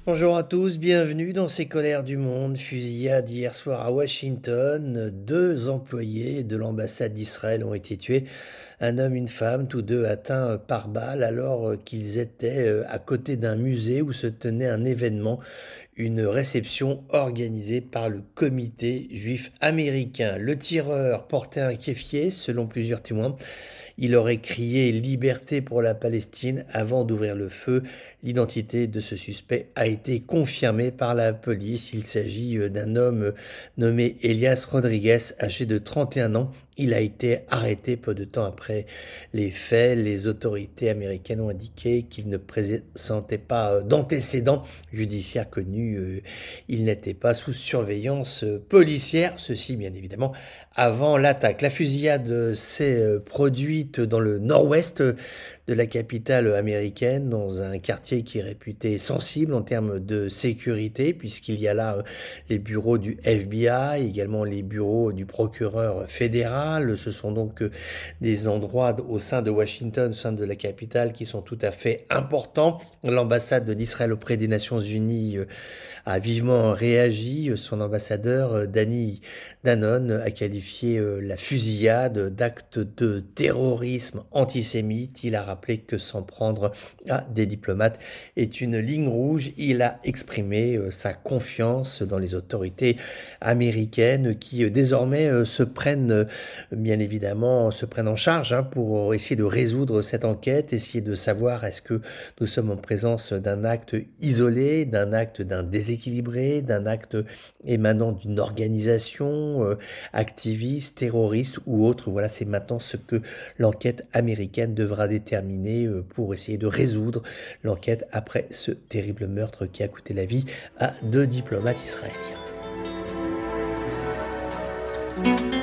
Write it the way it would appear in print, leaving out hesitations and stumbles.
Bonjour à tous, bienvenue dans ces colères du monde. Fusillade hier soir à Washington, deux employés de l'ambassade d'Israël ont été tués. Un homme, une femme, tous deux atteints par balle alors qu'ils étaient à côté d'un musée où se tenait un événement, une réception organisée par le comité juif américain. Le tireur portait un kéfier, selon plusieurs témoins. Il aurait crié liberté pour la Palestine avant d'ouvrir le feu. L'identité de ce suspect a été confirmée par la police. Il s'agit d'un homme nommé Elias Rodriguez, âgé de 31 ans. Il a été arrêté peu de temps après les faits. Les autorités américaines ont indiqué qu'il ne présentait pas d'antécédents judiciaires connus. Il n'était pas sous surveillance policière. Ceci, bien évidemment, avant l'attaque. La fusillade s'est produite dans le nord-ouest de la capitale américaine, dans un quartier qui est réputé sensible en termes de sécurité, puisqu'il y a là les bureaux du FBI, également les bureaux du procureur fédéral. Ce sont donc des endroits au sein de Washington, au sein de la capitale, qui sont tout à fait importants. L'ambassade d'Israël auprès des Nations Unies a vivement réagi. Son ambassadeur, Danny Danon, a qualifié la fusillade d'acte de terrorisme antisémite. Il a rappelé que s'en prendre à des diplomates est une ligne rouge. Il a exprimé sa confiance dans les autorités américaines qui désormais se prennent, bien évidemment, se prennent en charge pour essayer de résoudre cette enquête, essayer de savoir est-ce que nous sommes en présence d'un acte isolé, d'un déséquilibré, d'un acte émanant d'une organisation activiste, terroriste ou autre. Voilà, c'est maintenant ce que l'enquête américaine devra déterminer pour essayer de résoudre l'enquête après ce terrible meurtre qui a coûté la vie à deux diplomates israéliens.